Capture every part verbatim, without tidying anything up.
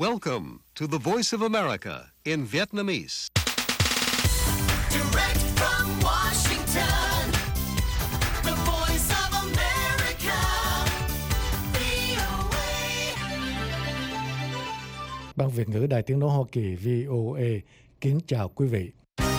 Welcome to the Voice of America in Vietnamese. Direct from Washington, the Voice of America, vê o a. Ban Việt ngữ Đài Tiếng nói Hoa Kỳ vê o a kính chào quý vị.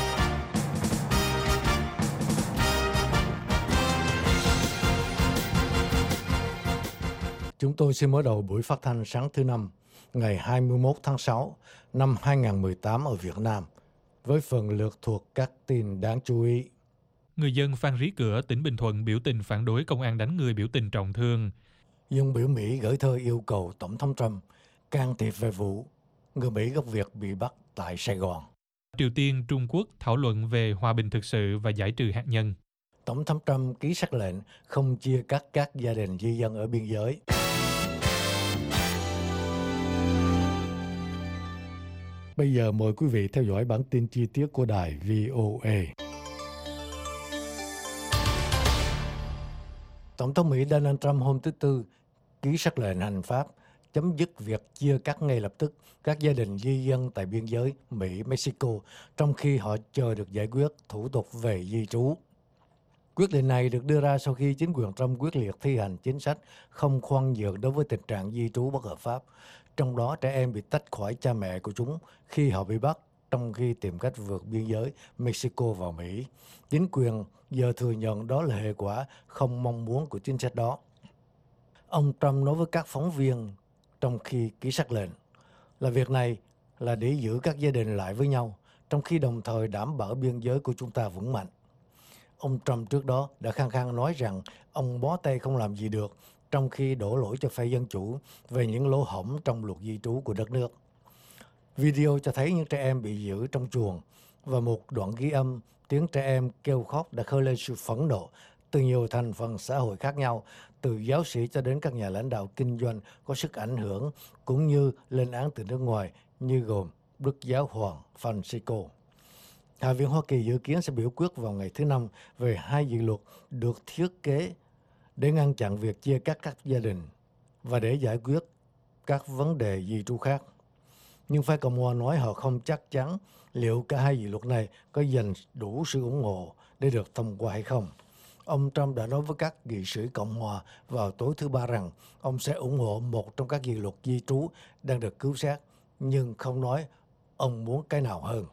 Chúng tôi xin mở đầu buổi phát thanh sáng thứ Năm, ngày hai mươi mốt tháng sáu năm hai nghìn không trăm mười tám ở Việt Nam, với phần lượt thuộc các tin đáng chú ý. Người dân Phan Rí Cửa, tỉnh Bình Thuận biểu tình phản đối công an đánh người biểu tình trọng thương. Dân biểu Mỹ gửi thơ yêu cầu Tổng thống Trump can thiệp về vụ người Mỹ gốc Việt bị bắt tại Sài Gòn. Triều Tiên, Trung Quốc thảo luận về hòa bình thực sự và giải trừ hạt nhân. Tổng thống Trump ký sắc lệnh không chia cắt các gia đình di dân ở biên giới. Bây giờ mời quý vị theo dõi bản tin chi tiết của đài vê o a. Tổng thống Mỹ Donald Trump hôm thứ Tư ký sắc lệnh hành pháp chấm dứt việc chia cắt ngay lập tức các gia đình di dân tại biên giới Mỹ-Mexico trong khi họ chờ được giải quyết thủ tục về di trú. Quyết định này được đưa ra sau khi chính quyền Trump quyết liệt thi hành chính sách không khoan nhượng đối với tình trạng di trú bất hợp pháp, trong đó trẻ em bị tách khỏi cha mẹ của chúng khi họ bị bắt trong khi tìm cách vượt biên giới Mexico vào Mỹ. Chính quyền giờ thừa nhận đó là hệ quả không mong muốn của chính sách đó. Ông Trump nói với các phóng viên trong khi ký sắc lệnh là việc này là để giữ các gia đình lại với nhau, trong khi đồng thời đảm bảo biên giới của chúng ta vững mạnh. Ông Trump trước đó đã khăng khăng nói rằng ông bó tay không làm gì được, trong khi đổ lỗi cho phe Dân Chủ về những lỗ hổng trong luật di trú của đất nước. Video cho thấy những trẻ em bị giữ trong chuồng và một đoạn ghi âm tiếng trẻ em kêu khóc đã khơi lên sự phẫn nộ từ nhiều thành phần xã hội khác nhau, từ giáo sĩ cho đến các nhà lãnh đạo kinh doanh có sức ảnh hưởng, cũng như lên án từ nước ngoài như gồm Đức Giáo hoàng Francisco. Hạ viện Hoa Kỳ dự kiến sẽ biểu quyết vào ngày thứ Năm về hai dự luật được thiết kế để ngăn chặn việc chia cắt các gia đình và để giải quyết các vấn đề di trú khác. Nhưng phe Cộng hòa nói họ không chắc chắn liệu cả hai dự luật này có giành đủ sự ủng hộ để được thông qua hay không. Ông Trump đã nói với các nghị sĩ Cộng hòa vào tối thứ Ba rằng ông sẽ ủng hộ một trong các dự luật di trú đang được cứu xét, nhưng không nói ông muốn cái nào hơn.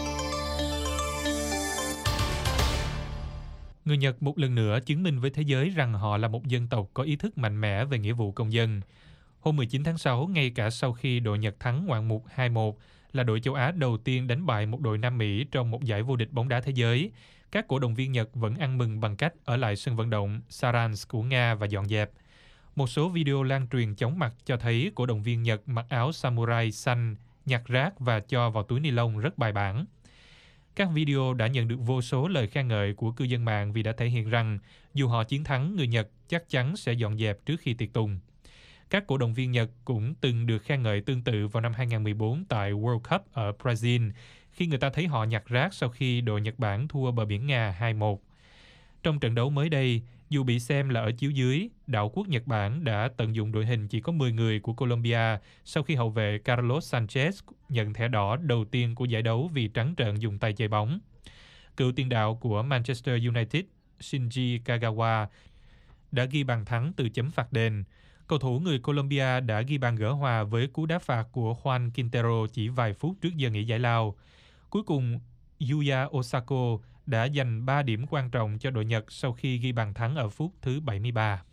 Người Nhật một lần nữa chứng minh với thế giới rằng họ là một dân tộc có ý thức mạnh mẽ về nghĩa vụ công dân. Hôm mười chín tháng sáu, ngay cả sau khi đội Nhật thắng ngoạn mục hai một, là đội châu Á đầu tiên đánh bại một đội Nam Mỹ trong một giải vô địch bóng đá thế giới, các cổ động viên Nhật vẫn ăn mừng bằng cách ở lại sân vận động Saransk của Nga và dọn dẹp. Một số video lan truyền chóng mặt cho thấy cổ động viên Nhật mặc áo samurai xanh, nhặt rác và cho vào túi ni lông rất bài bản. Các video đã nhận được vô số lời khen ngợi của cư dân mạng vì đã thể hiện rằng dù họ chiến thắng, người Nhật chắc chắn sẽ dọn dẹp trước khi tiệc tùng. Các cổ động viên Nhật cũng từng được khen ngợi tương tự vào năm hai nghìn không trăm mười bốn tại World Cup ở Brazil, khi người ta thấy họ nhặt rác sau khi đội Nhật Bản thua bờ biển Nga hai một. Trong trận đấu mới đây, dù bị xem là ở chiếu dưới, đảo quốc Nhật Bản đã tận dụng đội hình chỉ có mười người của Colombia sau khi hậu vệ Carlos Sanchez nhận thẻ đỏ đầu tiên của giải đấu vì trắng trợn dùng tay chơi bóng. Cựu tiền đạo của Manchester United Shinji Kagawa đã ghi bàn thắng từ chấm phạt đền. Cầu thủ người Colombia đã ghi bàn gỡ hòa với cú đá phạt của Juan Quintero chỉ vài phút trước giờ nghỉ giải lao. Cuối cùng, Yuya Osako đã giành ba điểm quan trọng cho đội Nhật sau khi ghi bàn thắng ở phút thứ bảy mươi ba.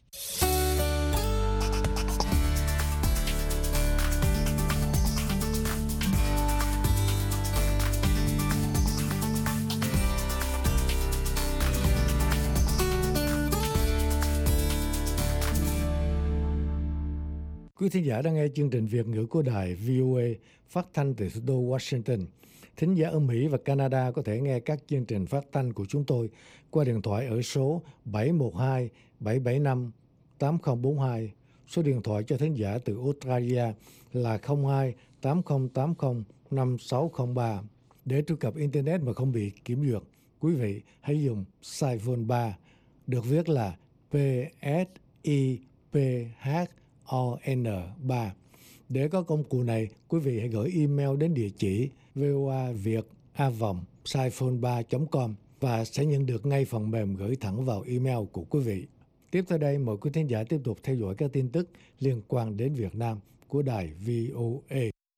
Quý thính giả đang nghe chương trình Việt ngữ của đài vê o a phát thanh từ thủ đô Washington. Thính giả ở Mỹ và Canada có thể nghe các chương trình phát thanh của chúng tôi qua điện thoại ở số bảy một hai bảy bảy năm tám không bốn hai. Số điện thoại cho thính giả từ Australia là không hai tám không tám không năm sáu không ba. Để truy cập Internet mà không bị kiểm duyệt, quý vị hãy dùng Saiphone ba, được viết là P S I P H O N ba. Để có công cụ này, quý vị hãy gửi email đến địa chỉ voaviet a vòng saiphone ba chấm com và sẽ nhận được ngay phần mềm gửi thẳng vào email của quý vị. Tiếp theo đây, mời quý thính giả tiếp tục theo dõi các tin tức liên quan đến Việt Nam của đài vê o a.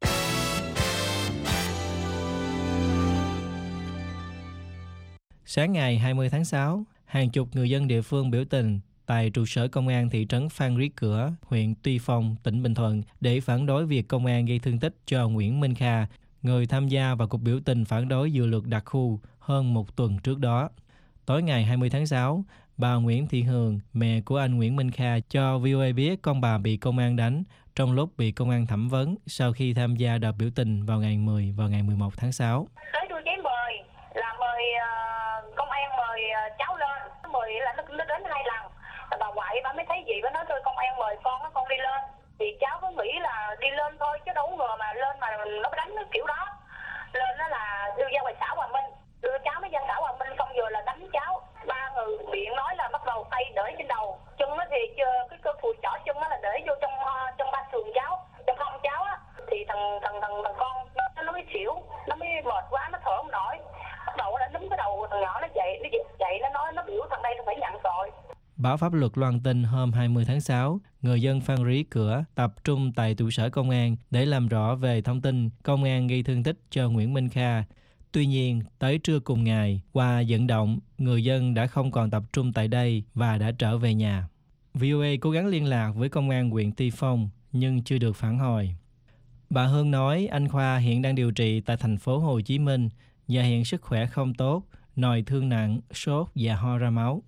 Sáng ngày hai mươi tháng sáu, hàng chục người dân địa phương biểu tình tại trụ sở công an thị trấn Phan Rí Cửa, huyện Tuy Phong, tỉnh Bình Thuận để phản đối việc công an gây thương tích cho Nguyễn Minh Kha, người tham gia vào cuộc biểu tình phản đối dự luật đặc khu hơn một tuần trước đó. Tối ngày hai mươi tháng sáu, bà Nguyễn Thị Hường, mẹ của anh Nguyễn Minh Kha, cho vê o a biết con bà bị công an đánh trong lúc bị công an thẩm vấn sau khi tham gia đợt biểu tình vào ngày mười và ngày mười một tháng sáu. Tới đưa giấy mời là mời uh, công an mời uh, cháu lên, mời là nó, nó đến hai lần. Bà ngoại bà mới thấy gì, bà nói thôi công an mời con, con đi lên. Thì cháu cứ nghĩ là đi lên thôi chứ đâu ngờ mà lên mà nó đánh cái kiểu đó. Lên đó là đưa ra ngoài xã Hòa Minh, đưa cháu mới ra xã Hòa Minh, xong rồi là đánh cháu. Ba người miệng nói là bắt đầu tay để trên đầu, chân nó thì cái cơ phùi chỏ chân nó là để vô trong trong ba sườn cháu, trong hông cháu á. Thì thằng thằng thằng thằng con nó, nó mới xỉu, nó mới mệt quá, nó thở không nổi. Bắt đầu nó núm cái đầu thằng nhỏ nó dậy, nó dậy nó nói nó biểu thằng đây nó phải nhận tội. Báo Pháp luật loan tin hôm hai mươi tháng sáu, người dân Phan Rí Cửa tập trung tại trụ sở công an để làm rõ về thông tin công an gây thương tích cho Nguyễn Minh Kha. Tuy nhiên, tới trưa cùng ngày, qua vận động, người dân đã không còn tập trung tại đây và đã trở về nhà. vê o a cố gắng liên lạc với công an huyện Tuy Phong nhưng chưa được phản hồi. Bà Hương nói anh Khoa hiện đang điều trị tại thành phố Hồ Chí Minh và hiện sức khỏe không tốt, nòi thương nặng, sốt và ho ra máu.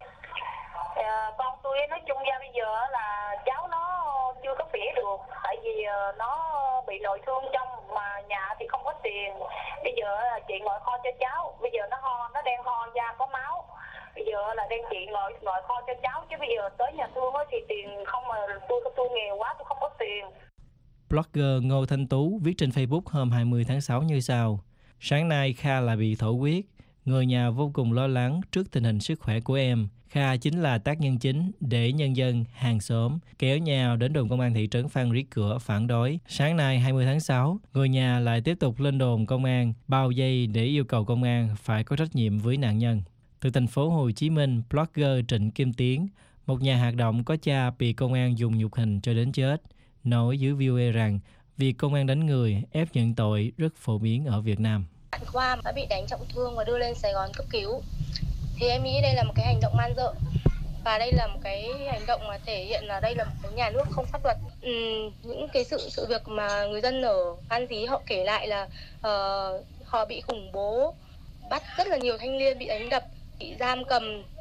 Con tôi nói chung ra bây giờ là cháu nó chưa có khỏe được, tại vì nó bị nội thương trong mà nhà thì không có tiền. Bây giờ chị ngồi kho cho cháu, bây giờ nó ho, nó đang ho da có máu. Bây giờ là đang chị ngồi ngồi kho cho cháu, chứ bây giờ tới nhà thương thì tiền không, mà tôi tôi nghèo quá, tôi không có tiền. Blogger Ngô Thanh Tú viết trên Facebook hôm hai mươi tháng sáu như sau: Sáng nay Kha lại bị thổ huyết. Người nhà vô cùng lo lắng trước tình hình sức khỏe của em. Kha chính là tác nhân chính để nhân dân, hàng xóm kéo nhau đến đồn công an thị trấn Phan Rí Cửa phản đối. Sáng nay hai mươi tháng sáu, người nhà lại tiếp tục lên đồn công an bao vây để yêu cầu công an phải có trách nhiệm với nạn nhân. Từ thành phố Hồ Chí Minh, blogger Trịnh Kim Tiến, một nhà hoạt động có cha bị công an dùng nhục hình cho đến chết, nói với vê o a rằng việc công an đánh người, ép nhận tội rất phổ biến ở Việt Nam. Bạn Khoa đã bị đánh trọng thương và đưa lên Sài Gòn cấp cứu. Thì em nghĩ đây là một cái hành động man dợ. Và đây là một cái hành động mà thể hiện là đây là một cái nhà nước không pháp luật. Ừ, những cái sự sự việc mà người dân ở Phan Rí họ kể lại là uh, họ bị khủng bố, bắt rất là nhiều thanh niên bị đánh đập, bị giam cầm.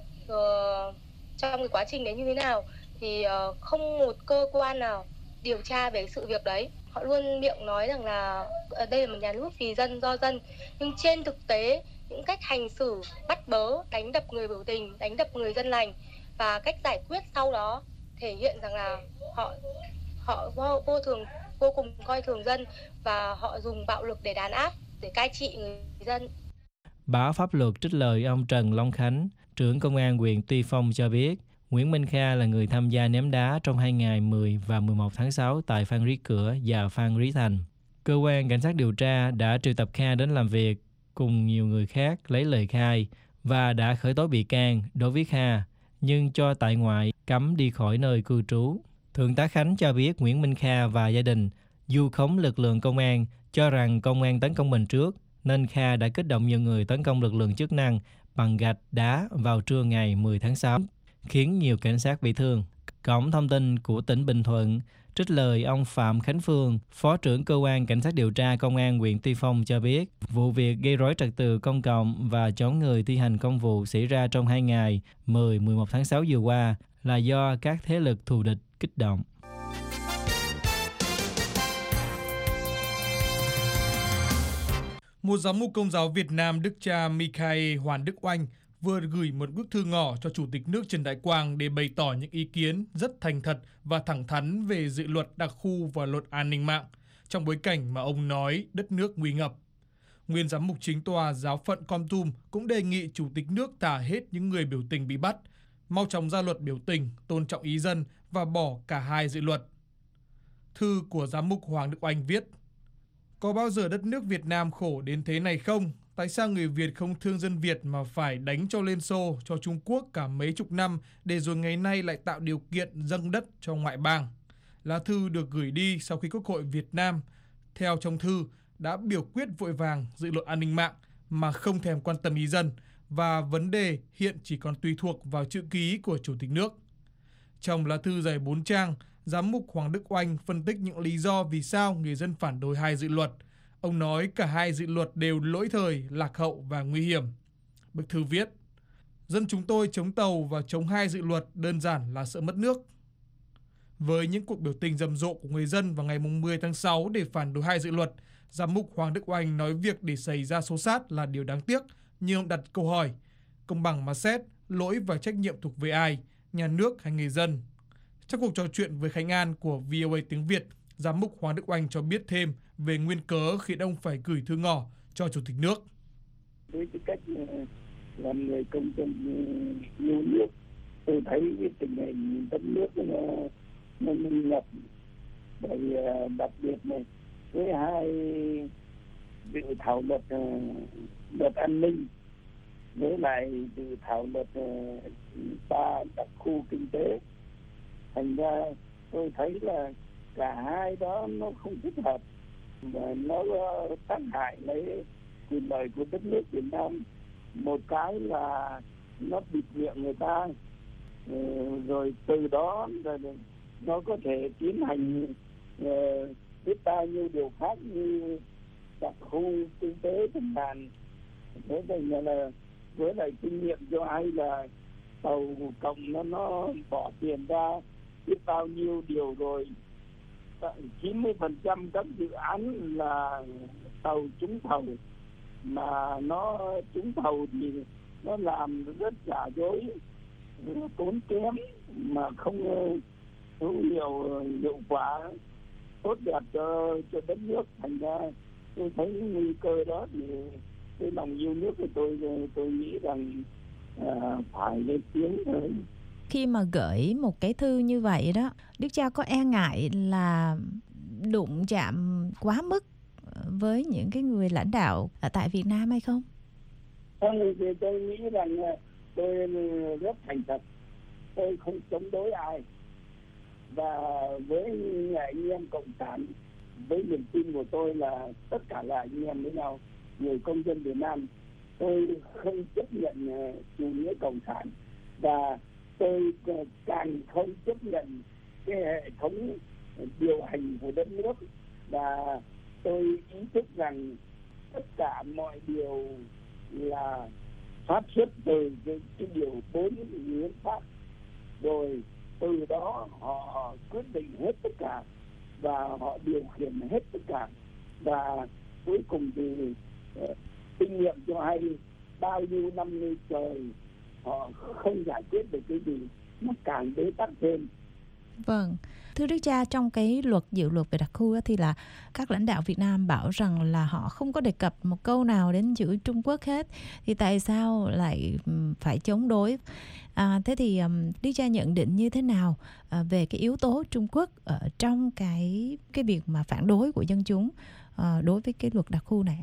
Uh, trong cái quá trình đấy như thế nào thì uh, không một cơ quan nào điều tra về sự việc đấy. Họ luôn miệng nói rằng là ở đây là một nhà nước vì dân do dân, nhưng trên thực tế những cách hành xử bắt bớ, đánh đập người biểu tình, đánh đập người dân lành và cách giải quyết sau đó thể hiện rằng là họ họ vô, vô thường vô cùng coi thường dân và họ dùng bạo lực để đàn áp, để cai trị người dân. Báo Pháp luật trích lời ông Trần Long Khánh, trưởng công an huyện Tuy Phong cho biết, Nguyễn Minh Kha là người tham gia ném đá trong hai ngày mười và mười một tháng sáu tại Phan Rí Cửa và Phan Rí Thành. Cơ quan cảnh sát điều tra đã triệu tập Kha đến làm việc cùng nhiều người khác lấy lời khai và đã khởi tố bị can đối với Kha, nhưng cho tại ngoại, cấm đi khỏi nơi cư trú. Thượng tá Khánh cho biết Nguyễn Minh Kha và gia đình vu khống lực lượng công an, cho rằng công an tấn công mình trước, nên Kha đã kích động nhiều người tấn công lực lượng chức năng bằng gạch đá vào trưa ngày mười tháng sáu, khiến nhiều cảnh sát bị thương. Cổng thông tin của tỉnh Bình Thuận trích lời ông Phạm Khánh Phương, Phó trưởng Cơ quan Cảnh sát điều tra Công an huyện Tuy Phong cho biết, vụ việc gây rối trật tự công cộng và chống người thi hành công vụ xảy ra trong hai ngày mười mười một tháng sáu vừa qua là do các thế lực thù địch kích động. Một giám mục Công giáo Việt Nam Đức cha Michael Hoàn Đức Oanh vừa gửi một bức thư ngỏ cho Chủ tịch nước Trần Đại Quang để bày tỏ những ý kiến rất thành thật và thẳng thắn về dự luật đặc khu và luật an ninh mạng, trong bối cảnh mà ông nói đất nước nguy ngập. Nguyên giám mục chính tòa giáo phận Kon Tum cũng đề nghị Chủ tịch nước thả hết những người biểu tình bị bắt, mau chóng ra luật biểu tình, tôn trọng ý dân và bỏ cả hai dự luật. Thư của giám mục Hoàng Đức Oanh viết: Có bao giờ đất nước Việt Nam khổ đến thế này không? Tại sao người Việt không thương dân Việt mà phải đánh cho Liên Xô, cho Trung Quốc cả mấy chục năm để rồi ngày nay lại tạo điều kiện dâng đất cho ngoại bang? Lá thư được gửi đi sau khi Quốc hội Việt Nam, theo trong thư, đã biểu quyết vội vàng dự luật an ninh mạng mà không thèm quan tâm ý dân, và vấn đề hiện chỉ còn tùy thuộc vào chữ ký của Chủ tịch nước. Trong lá thư dày bốn trang, giám mục Hoàng Đức Oanh phân tích những lý do vì sao người dân phản đối hai dự luật. Ông nói cả hai dự luật đều lỗi thời, lạc hậu và nguy hiểm. Bức thư viết: Dân chúng tôi chống tàu và chống hai dự luật đơn giản là sợ mất nước. Với những cuộc biểu tình rầm rộ của người dân vào ngày mười tháng sáu để phản đối hai dự luật, giám mục Hoàng Đức Oanh nói việc để xảy ra xô xát là điều đáng tiếc, nhưng ông đặt câu hỏi: công bằng mà xét, lỗi và trách nhiệm thuộc về ai, nhà nước hay người dân? Trong cuộc trò chuyện với Khánh An của vê o a tiếng Việt, giám mục Hoàng Đức Oanh cho biết thêm về nguyên cớ khiến ông phải gửi thư ngỏ cho Chủ tịch nước. Với cái cách làm người công dân yêu nước, tôi thấy cái tình hình đất nước nó nó minh nhập, bởi đặc biệt này với hai dự thảo luật luật an ninh, với lại dự thảo luật ba đặc khu kinh tế, thành ra tôi thấy là cả hai đó nó không thích hợp và nó tác hại lấy quyền lợi của đất nước Việt Nam. Một cái là nó bịt miệng người ta, rồi từ đó rồi nó có thể tiến hành biết bao nhiêu điều khác như đặc khu kinh tế chẳng hạn. Thế nên là với lại kinh nghiệm cho ai là tàu cộng nó nó bỏ tiền ra biết bao nhiêu điều rồi. chín mươi phần trăm các dự án là tàu trúng thầu, mà nó trúng thầu thì nó làm rất giả dối, tốn kém mà không hữu hiệu hiệu quả tốt đẹp cho cho đất nước. Thành ra tôi thấy nguy cơ đó thì cái lòng yêu nước của tôi tôi nghĩ rằng à, phải lên tiếng thôi. Khi mà gửi một cái thư như vậy đó, Đức cha có e ngại là đụng chạm quá mức với những cái người lãnh đạo ở tại Việt Nam hay không? Không, thì tôi nghĩ rằng tôi rất thành thật, tôi không chống đối ai, và với anh em cộng sản, với niềm tin của tôi là tất cả là anh em với nhau, người công dân Việt Nam. Tôi không chấp nhận chủ nghĩa cộng sản, và tôi càng không chấp nhận cái hệ thống điều hành của đất nước, và tôi ý thức rằng tất cả mọi điều là phát xuất từ cái, cái điều bốn hiến pháp, rồi từ đó họ quyết định hết tất cả và họ điều khiển hết tất cả, và cuối cùng thì uh, kinh nghiệm cho hay bao nhiêu năm nay trời họ không giải quyết được cái gì, nó càng bế tắc thêm. Vâng, thưa Đức cha, trong cái luật dự luật về đặc khu đó, thì là các lãnh đạo Việt Nam bảo rằng là họ không có đề cập một câu nào đến chữ Trung Quốc hết, thì tại sao lại phải chống đối? À, thế thì um, Đức cha nhận định như thế nào à, về cái yếu tố Trung Quốc ở trong cái cái việc mà phản đối của dân chúng à, đối với cái luật đặc khu này?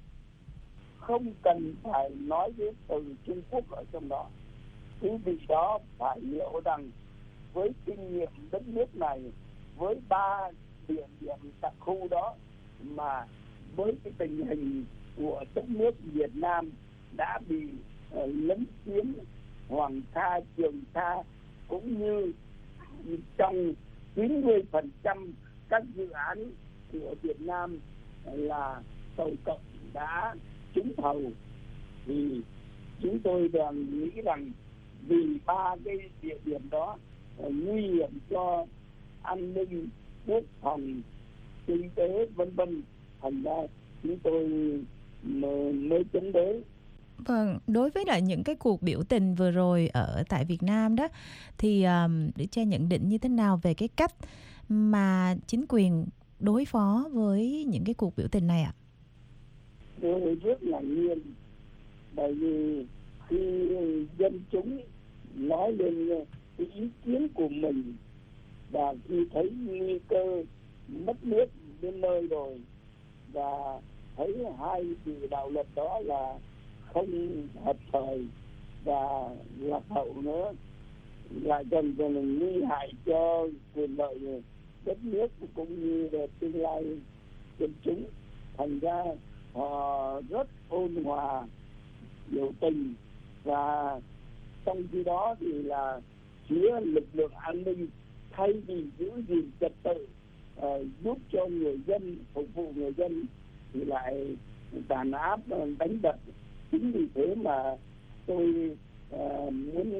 Không cần phải nói đến từ Trung Quốc ở trong đó. Quý vị đó phải hiểu rằng với kinh nghiệm đất nước này, với ba địa điểm đặc khu đó, mà với cái tình hình của đất nước Việt Nam đã bị uh, lấn chiếm Hoàng Sa, Trường Sa, cũng như trong chín mươi phần trăm các dự án của Việt Nam là tàu cộng đã trúng thầu, thì chúng tôi đang nghĩ rằng vì ba cái địa điểm đó nguy hiểm cho an ninh, quốc phòng, kinh tế vân vân, thành ra chúng tôi mới chống đối. Vâng, đối với lại những cái cuộc biểu tình vừa rồi ở tại Việt Nam đó, thì um, Đức cha nhận định như thế nào về cái cách mà chính quyền đối phó với những cái cuộc biểu tình này ạ? Tôi rất là nghiêm, bởi vì khi dân chúng nói lên cái ý kiến của mình, và khi thấy nguy cơ mất nước đến nơi rồi, và thấy hai dự đạo luật đó là không hợp thời và lạc hậu nữa, lại còn còn nguy hại cho quyền lợi đất nước cũng như là tương lai dân chúng. Thành ra họ rất ôn hòa, biểu tình, và trong khi đó thì là phía lực lượng an ninh thay vì giữ gìn trật tự, uh, giúp cho người dân, phục vụ người dân, thì lại đàn áp, đánh đập. Chính vì thế mà tôi uh, muốn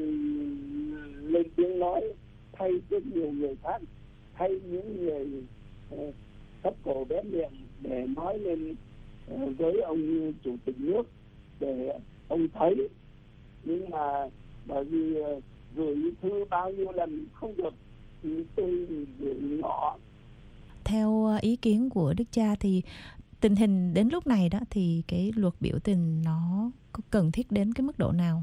lên tiếng nói thay cho nhiều người khác, thay những người uh, thấp cổ bé miệng để nói lên uh, với ông chủ tịch nước để ông thấy. Nhưng mà bởi vì uh, gửi thư bao nhiêu lần không được thì tôi gửi ngỏ. Theo ý kiến của Đức Cha thì tình hình đến lúc này đó thì cái luật biểu tình nó có cần thiết đến cái mức độ nào?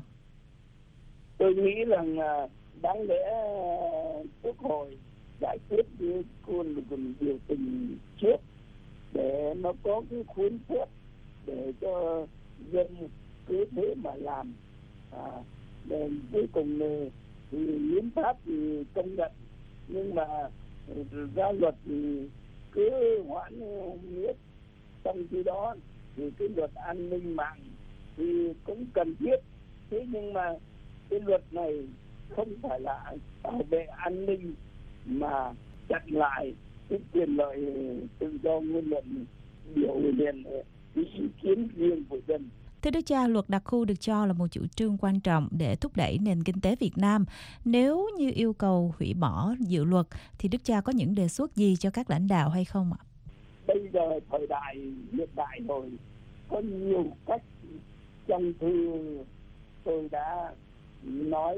Tôi nghĩ rằng đáng lẽ Quốc hội giải quyết cái con biểu tình trước để nó có cái khuôn phép để cho dân cứ thế mà làm. À, để cuối cùng thì hiến pháp thì công nhận, nhưng mà ra luật thì cứ hoãn miết. Trong khi đó thì cái luật an ninh mạng thì cũng cần thiết, thế nhưng mà cái luật này không phải là bảo vệ an ninh mà chặn lại cái quyền lợi tự do ngôn luận, biểu hiện ý kiến riêng của dân. Thưa Đức Cha, luật đặc khu được cho là một chủ trương quan trọng để thúc đẩy nền kinh tế Việt Nam. Nếu như yêu cầu hủy bỏ dự luật thì Đức Cha có những đề xuất gì cho các lãnh đạo hay không ạ? Bây giờ thời đại hiện đại rồi, có nhiều cách. Trong thư tôi đã nói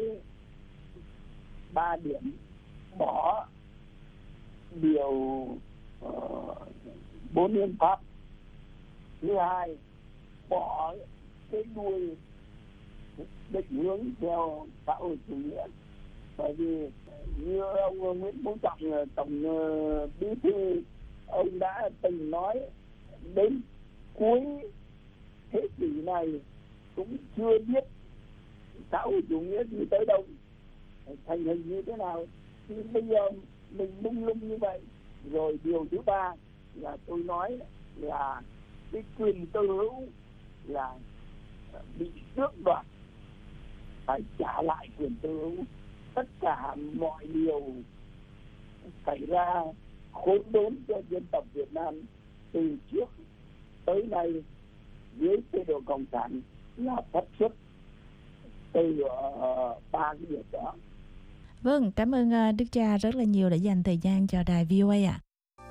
ba điểm: bỏ điều uh, bốn hiến pháp. Thứ hai, bỏ cái đuôi định hướng theo xã hội chủ nghĩa. Bởi vì như ông Nguyễn Phú Trọng, tổng uh, bí thư, ông đã từng nói đến cuối thế kỷ này cũng chưa biết xã hội chủ nghĩa đi tới đâu, thành hình như thế nào. Thì bây giờ mình bung lung như vậy. Rồi điều thứ ba là tôi nói là cái quyền tư hữu là bị tước đoạt, phải trả lại quyền tư hữu. Tất cả mọi điều xảy ra khốn đốn cho dân tộc Việt Nam từ trước tới nay dưới chế độ cộng sản là phát xuất từ uh, ba cái việc đó. Vâng, cảm ơn Đức Cha rất là nhiều đã dành thời gian cho đài vê o a ạ.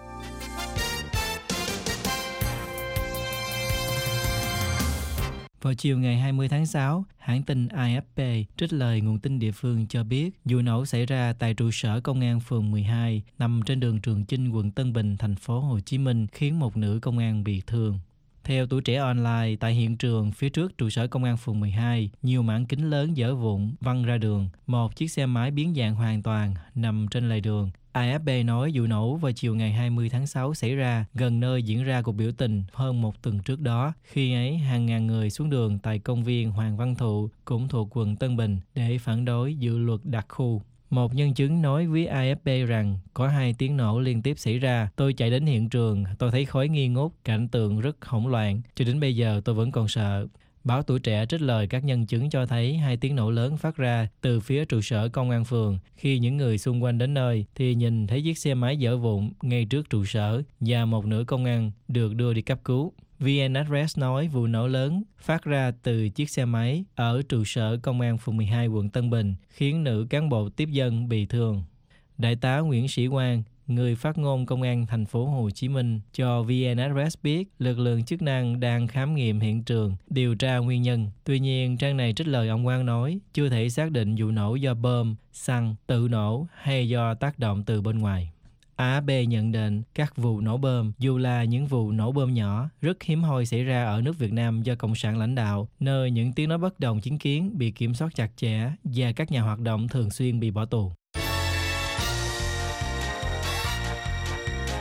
Vào chiều ngày hai mươi tháng sáu, hãng tin a ép pê trích lời nguồn tin địa phương cho biết vụ nổ xảy ra tại trụ sở công an phường mười hai nằm trên đường Trường Chinh, quận Tân Bình, thành phố Hồ Chí Minh, khiến một nữ công an bị thương. Theo Tuổi Trẻ Online, tại hiện trường phía trước trụ sở công an phường mười hai, nhiều mảng kính lớn vỡ vụn văng ra đường, một chiếc xe máy biến dạng hoàn toàn nằm trên lề đường. a ép pê nói vụ nổ vào chiều ngày hai mươi tháng sáu xảy ra gần nơi diễn ra cuộc biểu tình hơn một tuần trước đó. Khi ấy, hàng ngàn người xuống đường tại công viên Hoàng Văn Thụ, cũng thuộc quận Tân Bình, để phản đối dự luật đặc khu. Một nhân chứng nói với a ép pê rằng có hai tiếng nổ liên tiếp xảy ra. Tôi chạy đến hiện trường, tôi thấy khói nghi ngút, cảnh tượng rất hỗn loạn. Cho đến bây giờ tôi vẫn còn sợ. Báo Tuổi Trẻ trích lời các nhân chứng cho thấy hai tiếng nổ lớn phát ra từ phía trụ sở công an phường. Khi những người xung quanh đến nơi thì nhìn thấy chiếc xe máy vỡ vụn ngay trước trụ sở và một nữ công an được đưa đi cấp cứu. vê en Express nói vụ nổ lớn phát ra từ chiếc xe máy ở trụ sở công an phường mười hai, quận Tân Bình, khiến nữ cán bộ tiếp dân bị thương. Đại tá Nguyễn Sĩ Quang, người phát ngôn công an thành phố Hồ Chí Minh, cho vê en Express biết lực lượng chức năng đang khám nghiệm hiện trường, điều tra nguyên nhân. Tuy nhiên, trang này trích lời ông Quang nói chưa thể xác định vụ nổ do bom, xăng, tự nổ hay do tác động từ bên ngoài. a ép pê nhận định các vụ nổ bom, dù là những vụ nổ bom nhỏ, rất hiếm hoi xảy ra ở nước Việt Nam do Cộng sản lãnh đạo, nơi những tiếng nói bất đồng chính kiến bị kiểm soát chặt chẽ và các nhà hoạt động thường xuyên bị bỏ tù.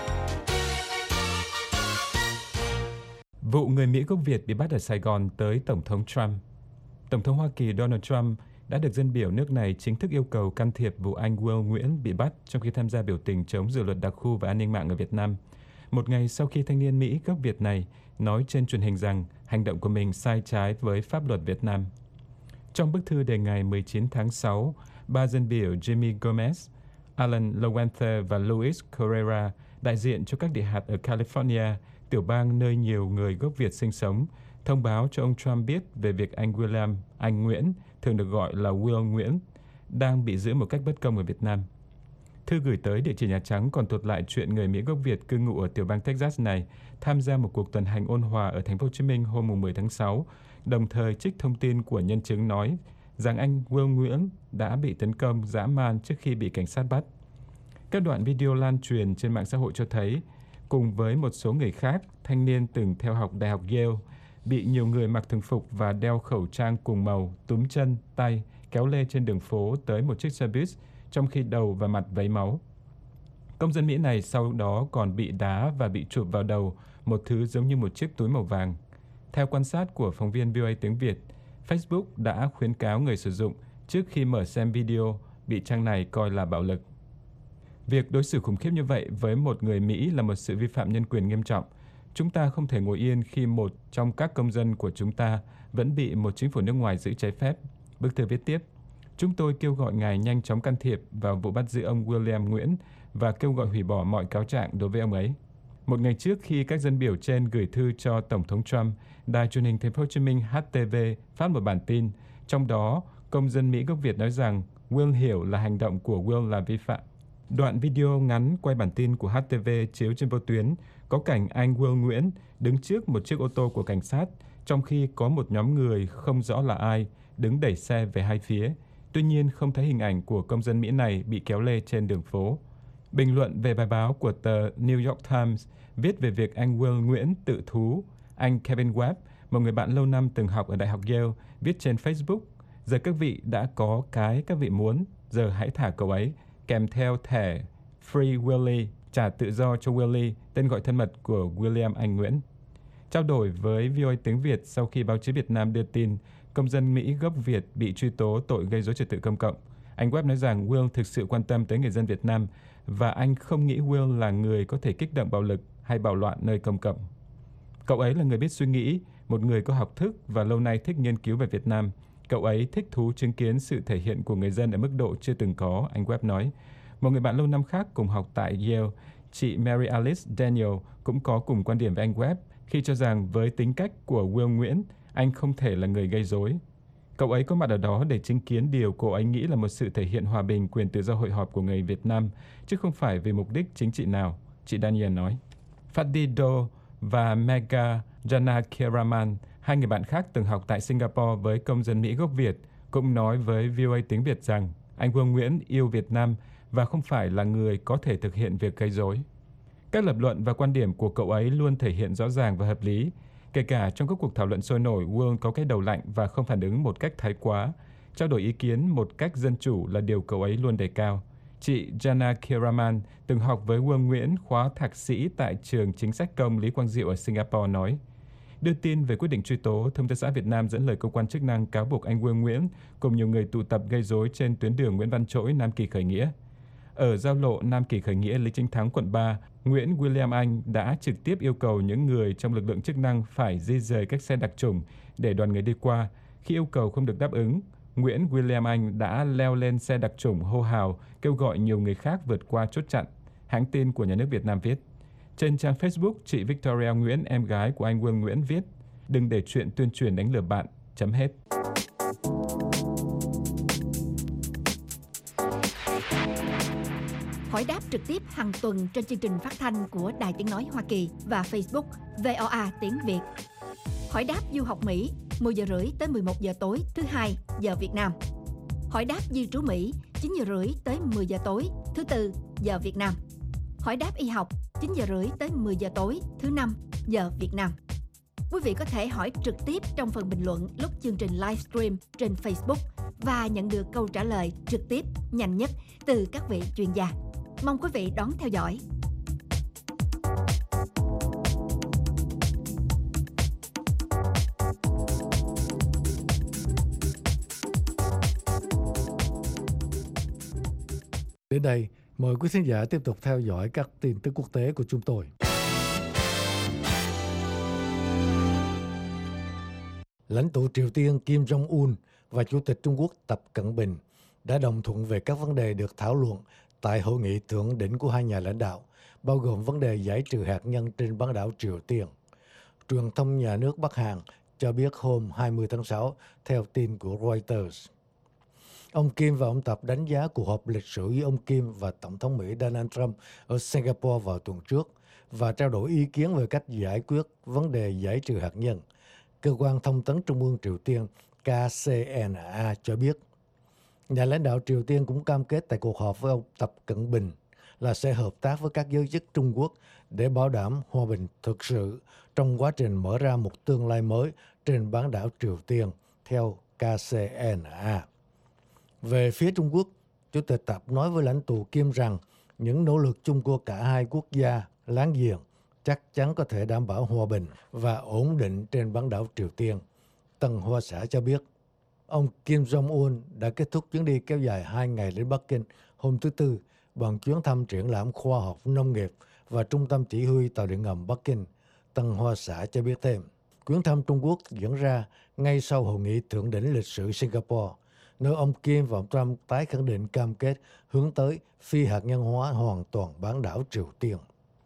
Vụ người Mỹ gốc Việt bị bắt ở Sài Gòn tới Tổng thống Trump. Tổng thống Hoa Kỳ Donald Trump đã được dân biểu nước này chính thức yêu cầu can thiệp vụ anh Will Nguyễn bị bắt trong khi tham gia biểu tình chống dự luật đặc khu và an ninh mạng ở Việt Nam. Một ngày sau khi thanh niên Mỹ gốc Việt này nói trên truyền hình rằng hành động của mình sai trái với pháp luật Việt Nam. Trong bức thư đề ngày mười chín tháng sáu, ba dân biểu Jimmy Gomez, Alan Lowenther và Luis Carrera, đại diện cho các địa hạt ở California, tiểu bang nơi nhiều người gốc Việt sinh sống, thông báo cho ông Trump biết về việc anh William, anh Nguyễn, thường được gọi là Will Nguyễn, đang bị giữ một cách bất công ở Việt Nam. Thư gửi tới địa chỉ Nhà Trắng còn thuật lại chuyện người Mỹ gốc Việt cư ngụ ở tiểu bang Texas này tham gia một cuộc tuần hành ôn hòa ở thành phố Hồ Chí Minh hôm mười tháng sáu, đồng thời trích thông tin của nhân chứng nói rằng anh Will Nguyễn đã bị tấn công dã man trước khi bị cảnh sát bắt. Các đoạn video lan truyền trên mạng xã hội cho thấy, cùng với một số người khác, thanh niên từng theo học Đại học Yale, bị nhiều người mặc thường phục và đeo khẩu trang cùng màu, túm chân, tay, kéo lê trên đường phố tới một chiếc xe buýt, trong khi đầu và mặt vấy máu. Công dân Mỹ này sau đó còn bị đá và bị chụp vào đầu một thứ giống như một chiếc túi màu vàng. Theo quan sát của phóng viên vê o a tiếng Việt, Facebook đã khuyến cáo người sử dụng trước khi mở xem video bị trang này coi là bạo lực. Việc đối xử khủng khiếp như vậy với một người Mỹ là một sự vi phạm nhân quyền nghiêm trọng. Chúng ta không thể ngồi yên khi một trong các công dân của chúng ta vẫn bị một chính phủ nước ngoài giữ trái phép. Bức thư viết tiếp, chúng tôi kêu gọi ngài nhanh chóng can thiệp vào vụ bắt giữ ông William Nguyễn và kêu gọi hủy bỏ mọi cáo trạng đối với ông ấy. Một ngày trước khi các dân biểu trên gửi thư cho Tổng thống Trump, đài truyền hình Thành phố Hồ Chí Minh hát tê vê phát một bản tin, trong đó công dân Mỹ gốc Việt nói rằng Will hiểu là hành động của Will là vi phạm. Đoạn video ngắn quay bản tin của hát tê vê chiếu trên vô tuyến có cảnh anh Will Nguyễn đứng trước một chiếc ô tô của cảnh sát, trong khi có một nhóm người không rõ là ai đứng đẩy xe về hai phía. Tuy nhiên không thấy hình ảnh của công dân Mỹ này bị kéo lê trên đường phố. Bình luận về bài báo của tờ New York Times viết về việc anh Will Nguyễn tự thú, anh Kevin Webb, một người bạn lâu năm từng học ở Đại học Yale, viết trên Facebook, giờ các vị đã có cái các vị muốn, giờ hãy thả cậu ấy, kèm theo thẻ Free Willy, trả tự do cho Willy, tên gọi thân mật của William Anh Nguyễn. Trao đổi với vê o a tiếng Việt sau khi báo chí Việt Nam đưa tin công dân Mỹ gốc Việt bị truy tố tội gây rối trật tự công cộng, anh Webb nói rằng Will thực sự quan tâm tới người dân Việt Nam và anh không nghĩ Will là người có thể kích động bạo lực hay bạo loạn nơi công cộng. Cậu ấy là người biết suy nghĩ, một người có học thức và lâu nay thích nghiên cứu về Việt Nam. Cậu ấy thích thú chứng kiến sự thể hiện của người dân ở mức độ chưa từng có, anh Webb nói. Một người bạn lâu năm khác cùng học tại Yale, chị Mary Alice Daniel cũng có cùng quan điểm với anh Webb khi cho rằng với tính cách của Will Nguyễn, anh không thể là người gây rối. Cậu ấy có mặt ở đó để chứng kiến điều cô ấy nghĩ là một sự thể hiện hòa bình, quyền tự do hội họp của người Việt Nam, chứ không phải vì mục đích chính trị nào, chị Daniel nói. Fadi Do và Megha Janakiraman, hai người bạn khác từng học tại Singapore với công dân Mỹ gốc Việt, cũng nói với vê o a tiếng Việt rằng anh Will Nguyễn yêu Việt Nam và không phải là người có thể thực hiện việc gây rối. Các lập luận và quan điểm của cậu ấy luôn thể hiện rõ ràng và hợp lý. Kể cả trong các cuộc thảo luận sôi nổi, Will có cái đầu lạnh và không phản ứng một cách thái quá. Trao đổi ý kiến một cách dân chủ là điều cậu ấy luôn đề cao. Chị Jana Kiraman từng học với Will Nguyễn khóa thạc sĩ tại trường chính sách công Lý Quang Diệu ở Singapore nói, đưa tin về quyết định truy tố, Thông tấn xã Việt Nam dẫn lời cơ quan chức năng cáo buộc anh Will Nguyễn cùng nhiều người tụ tập gây rối trên tuyến đường Nguyễn Văn Trỗi, Nam Kỳ Khởi Nghĩa. Ở giao lộ Nam Kỳ Khởi Nghĩa, Lý Chính Thắng, quận ba, Nguyễn William Anh đã trực tiếp yêu cầu những người trong lực lượng chức năng phải di rời các xe đặc trùng để đoàn người đi qua. Khi yêu cầu không được đáp ứng, Nguyễn William Anh đã leo lên xe đặc trùng hô hào kêu gọi nhiều người khác vượt qua chốt chặn, hãng tin của nhà nước Việt Nam viết. Trên trang Facebook, chị Victoria Nguyễn, em gái của anh Will Nguyễn viết, đừng để chuyện tuyên truyền đánh lừa bạn, chấm hết. Hỏi đáp trực tiếp hàng tuần trên chương trình phát thanh của Đài Tiếng Nói Hoa Kỳ và Facebook vê o a tiếng Việt. Hỏi đáp du học Mỹ, mười giờ rưỡi tới mười một giờ tối thứ hai giờ Việt Nam. Hỏi đáp di trú Mỹ, chín giờ rưỡi tới mười giờ tối thứ tư giờ Việt Nam. Hỏi đáp y học, chín giờ rưỡi tới mười giờ tối thứ năm giờ Việt Nam. Quý vị có thể hỏi trực tiếp trong phần bình luận lúc chương trình livestream trên Facebook và nhận được câu trả lời trực tiếp nhanh nhất từ các vị chuyên gia. Mong quý vị đón theo dõi. Đến đây, mời quý thính giả tiếp tục theo dõi các tin tức quốc tế của chúng tôi. Lãnh tụ Triều Tiên Kim Jong-un và Chủ tịch Trung Quốc Tập Cận Bình đã đồng thuận về các vấn đề được thảo luận tại hội nghị thượng đỉnh của hai nhà lãnh đạo, bao gồm vấn đề giải trừ hạt nhân trên bán đảo Triều Tiên. Truyền thông nhà nước Bắc Hàn cho biết hôm hai mươi tháng sáu, theo tin của Reuters. Ông Kim và ông Tập đánh giá cuộc họp lịch sử với ông Kim và Tổng thống Mỹ Donald Trump ở Singapore vào tuần trước và trao đổi ý kiến về cách giải quyết vấn đề giải trừ hạt nhân. Cơ quan thông tấn Trung ương Triều Tiên K C N A cho biết, nhà lãnh đạo Triều Tiên cũng cam kết tại cuộc họp với ông Tập Cận Bình là sẽ hợp tác với các giới chức Trung Quốc để bảo đảm hòa bình thực sự trong quá trình mở ra một tương lai mới trên bán đảo Triều Tiên, theo K C N A. Về phía Trung Quốc, Chủ tịch Tập nói với lãnh tụ Kim rằng những nỗ lực chung của cả hai quốc gia láng giềng chắc chắn có thể đảm bảo hòa bình và ổn định trên bán đảo Triều Tiên. Tân Hoa Xã cho biết, ông Kim Jong-un đã kết thúc chuyến đi kéo dài hai ngày đến Bắc Kinh hôm thứ Tư bằng chuyến thăm triển lãm khoa học nông nghiệp và trung tâm chỉ huy tàu điện ngầm Bắc Kinh. Tân Hoa Xã cho biết thêm, chuyến thăm Trung Quốc diễn ra ngay sau hội nghị thượng đỉnh lịch sử Singapore, nơi ông Kim và ông Trump tái khẳng định cam kết hướng tới phi hạt nhân hóa hoàn toàn bán đảo Triều Tiên.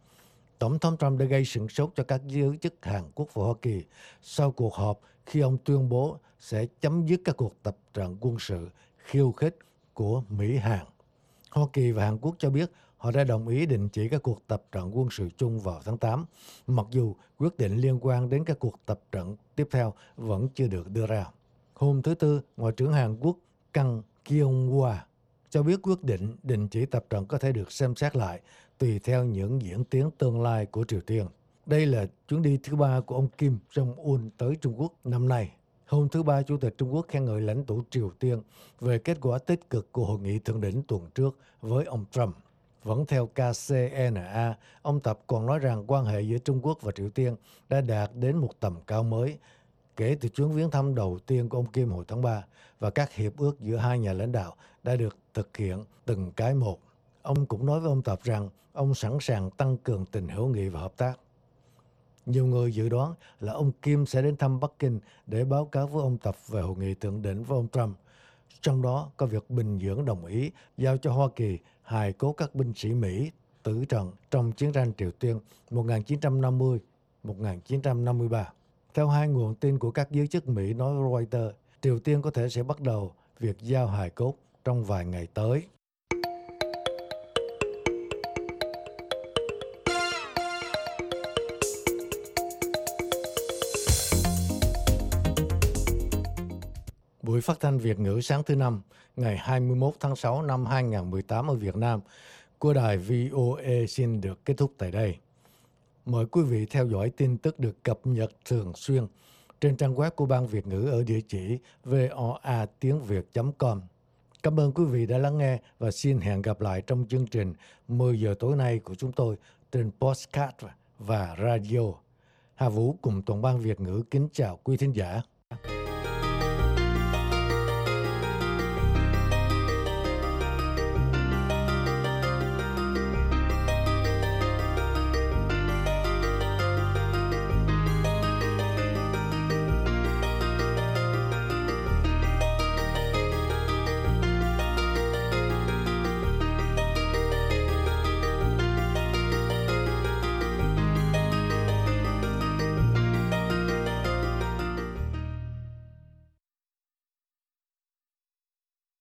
Tổng thống Trump đã gây sửng sốt cho các giới chức Hàn Quốc và Hoa Kỳ sau cuộc họp khi ông tuyên bố sẽ chấm dứt các cuộc tập trận quân sự khiêu khích của Mỹ-Hàn. Hoa Kỳ và Hàn Quốc cho biết họ đã đồng ý đình chỉ các cuộc tập trận quân sự chung vào tháng tám, mặc dù quyết định liên quan đến các cuộc tập trận tiếp theo vẫn chưa được đưa ra. Hôm thứ Tư, Ngoại trưởng Hàn Quốc Kang Kyung-hwa cho biết quyết định đình chỉ tập trận có thể được xem xét lại tùy theo những diễn tiến tương lai của Triều Tiên. Đây là chuyến đi thứ ba của ông Kim Jong-un tới Trung Quốc năm nay. Hôm thứ Ba, Chủ tịch Trung Quốc khen ngợi lãnh tụ Triều Tiên về kết quả tích cực của hội nghị thượng đỉnh tuần trước với ông Trump. Vẫn theo K C N A, ông Tập còn nói rằng quan hệ giữa Trung Quốc và Triều Tiên đã đạt đến một tầm cao mới kể từ chuyến viếng thăm đầu tiên của ông Kim hồi tháng ba và các hiệp ước giữa hai nhà lãnh đạo đã được thực hiện từng cái một. Ông cũng nói với ông Tập rằng ông sẵn sàng tăng cường tình hữu nghị và hợp tác. Nhiều người dự đoán là ông Kim sẽ đến thăm Bắc Kinh để báo cáo với ông Tập về hội nghị thượng đỉnh với ông Trump. Trong đó có việc Bình Nhưỡng đồng ý giao cho Hoa Kỳ hài cốt các binh sĩ Mỹ tử trận trong chiến tranh Triều Tiên một nghìn chín trăm năm mươi đến một nghìn chín trăm năm mươi ba. Theo hai nguồn tin của các giới chức Mỹ nói với Reuters, Triều Tiên có thể sẽ bắt đầu việc giao hài cốt trong vài ngày tới. Buổi phát thanh Việt ngữ sáng thứ Năm, ngày hai mươi mốt tháng sáu năm hai nghìn không trăm mười tám ở Việt Nam của đài V O A xin được kết thúc tại đây. Mời quý vị theo dõi tin tức được cập nhật thường xuyên trên trang web của Ban Việt ngữ ở địa chỉ voa tiếng việt chấm com. Cảm ơn quý vị đã lắng nghe và xin hẹn gặp lại trong chương trình mười giờ tối nay của chúng tôi trên podcast và radio. Hà Vũ cùng toàn ban Việt ngữ kính chào quý thính giả.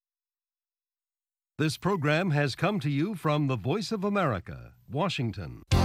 This program has come to you from the Voice of America, Washington.